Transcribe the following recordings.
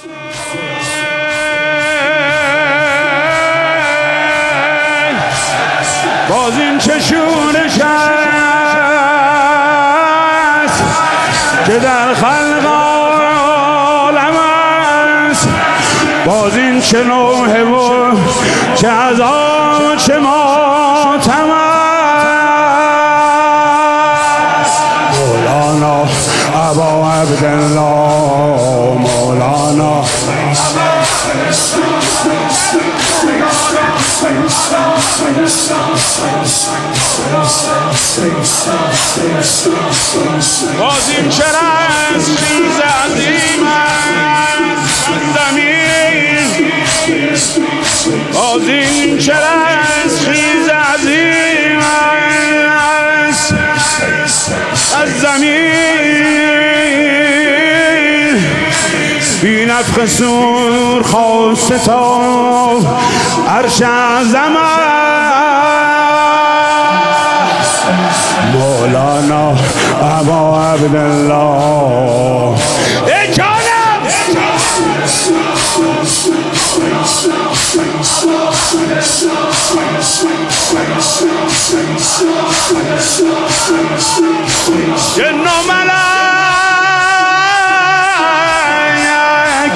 باز این چشونش هست که در خلق عالم است، باز این چه نوحه و چه عذاب چه ماتم است. مولانا ابا عبدالله، مولانا باز این چه رسخیز عظیم است زمین، باز این چه رسخیز عظیم است از زمین، بی نفخ صور خواسته تا عرش اعظم است. مولانا ابا عبدالله ای جانم جن و ملک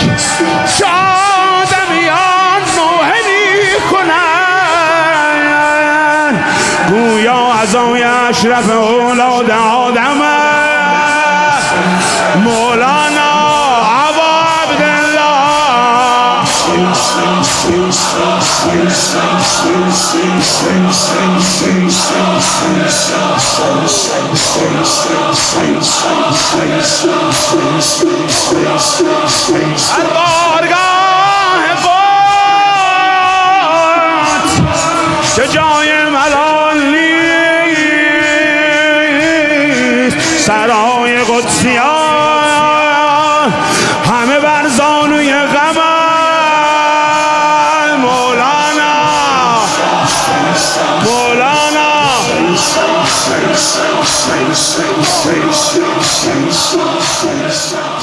شادمیان نوحه میکنن، گویا عزای اشرف اولاد آدم است. مولانا ابا عبدالله در بارگاه قدس که جای ملال نیست، سرای قدسیان همه بر زانوی غم. مولانا مولانا